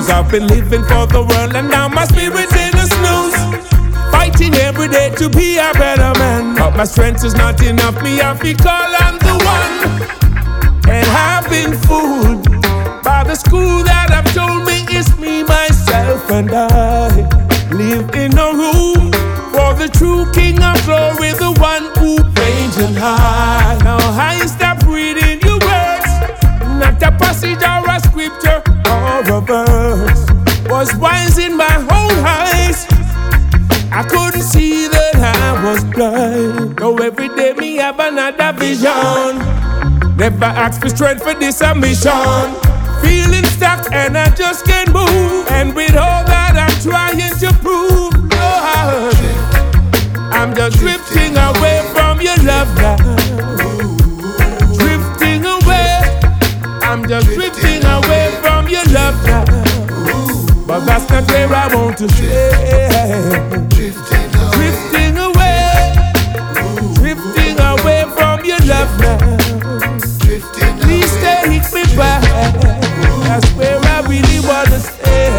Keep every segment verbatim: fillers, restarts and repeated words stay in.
Cause I've been living for the world and now my spirit's in a snooze. Fighting every day to be a better man, but my strength is not enough, me have to call on the one. And I've been fooled by the school that have told me it's me, myself and I live in a room for the true King of Glory, the one who reigns on high. Now I stop reading your words, not a passage or a scripture or a verse. Was wise in my own eyes, I couldn't see that I was blind. Though every day me have another vision, never ask for strength for this ambition. Feeling stuck and I just can't move, and with all that I'm trying to prove, Lord, I'm just drifting away from your love now. Drifting away, I'm just drifting away from your love now. But that's not where I want to stay. Drifting away, drifting away from your love now. Please take me back, that's where I really wanna stay.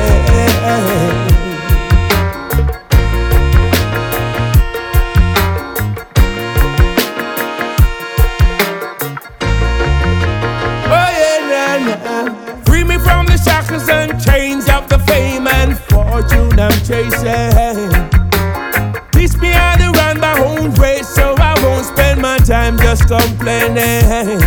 Oh yeah, nah, nah. Free me from the shackles and chains of the fame and fortune I'm chasing. Teach me how to run my own race so I won't spend my time just complaining.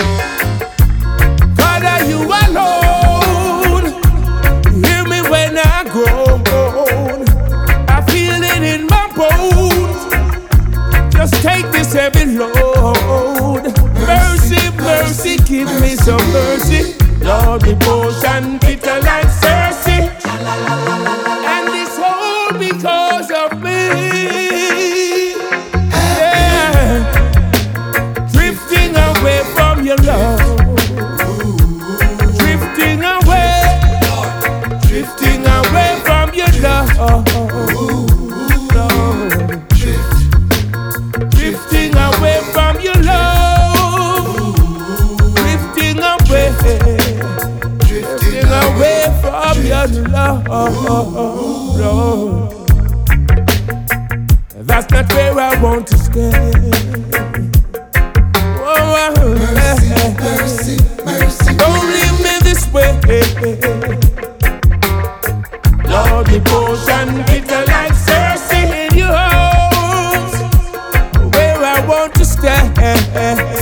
Father, you alone, hear me when I groan. I feel it in my bones, just take this heavy load. Mercy, mercy, give me some mercy. Lord, devotion, bitter like Cersei, and this all because of me. Yeah, drifting away from your love, drifting away, drifting away from your love, drifting away from your love, drifting away. Drifting away from your love, Lord. That's not where I want to stay. Oh, mercy, mercy, mercy. Don't leave me this way. Lord, devotion, bitter like Cersei in your house, where I want to stay.